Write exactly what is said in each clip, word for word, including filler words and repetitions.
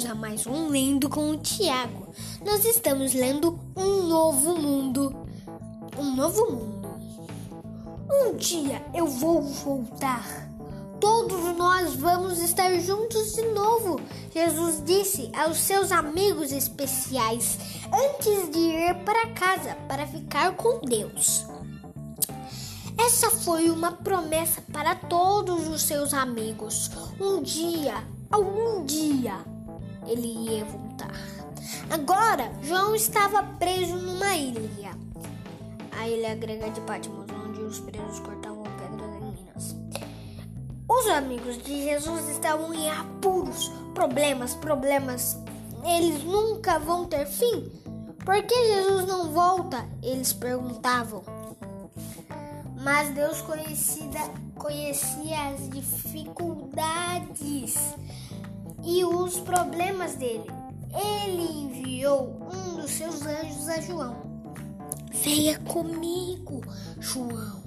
a mais um Lendo com o Tiago. Nós estamos lendo Um Novo Mundo. Um novo mundo. Um dia eu vou voltar. Todos nós vamos estar juntos de novo, Jesus disse aos seus amigos especiais antes de ir para casa para ficar com Deus. Essa foi uma promessa para todos os seus amigos. Um dia, algum dia, ele ia voltar. Agora, João estava preso numa ilha. A ilha grega de Patmos, onde os presos cortavam pedras em minas. Os amigos de Jesus estavam em apuros, problemas, problemas. Eles nunca vão ter fim. Por que Jesus não volta? Eles perguntavam. Mas Deus conhecia, conhecia as dificuldades e os problemas dele. Ele enviou um dos seus anjos a João. Venha comigo, João,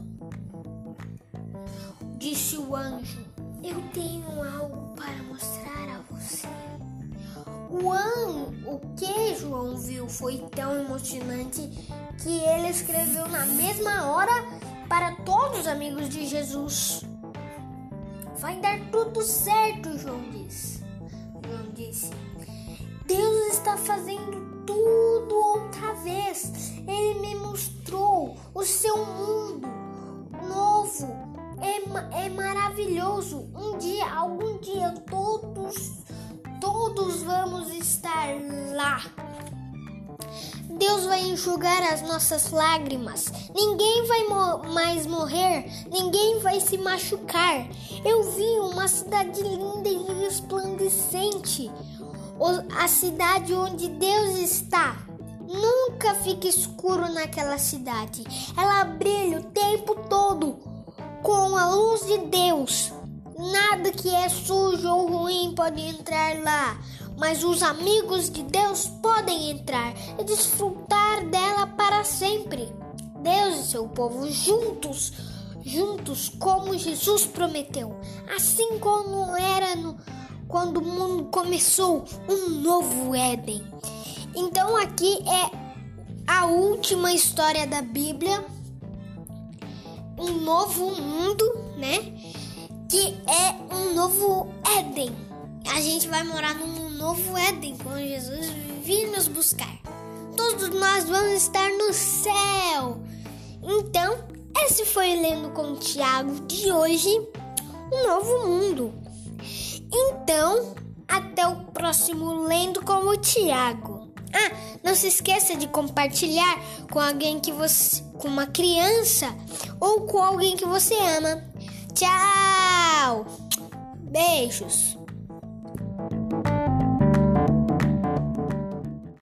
disse o anjo. Eu tenho algo para mostrar a você. O, an... o que João viu foi tão emocionante que ele escreveu na mesma hora para todos os amigos de Jesus. Vai dar tudo certo, João disse. João disse. Deus está fazendo tudo outra vez. Ele me mostrou o seu mundo novo. É, é maravilhoso. Um dia, algum dia, todos, todos vamos estar lá. Deus vai enxugar as nossas lágrimas. Ninguém vai mo- mais morrer. Ninguém vai se machucar. Eu vi uma cidade linda e resplandecente. O- a cidade onde Deus está. Nunca fica escuro naquela cidade. Ela brilha o tempo todo com a luz de Deus. Nada que é sujo ou ruim pode entrar lá. Mas os amigos de Deus podem entrar e desfrutar dela para sempre. Deus e seu povo juntos, juntos como Jesus prometeu. Assim como era no, quando o mundo começou, um novo Éden. Então aqui é a última história da Bíblia. Um novo mundo, né? Que é um novo Éden. A gente vai morar num novo Éden quando Jesus vir nos buscar. Todos nós vamos estar no céu. Então, esse foi Lendo com o Tiago de hoje, um novo mundo. Então, até o próximo Lendo com o Tiago. Ah, não se esqueça de compartilhar com alguém que você, com uma criança ou com alguém que você ama. Tchau! Beijos!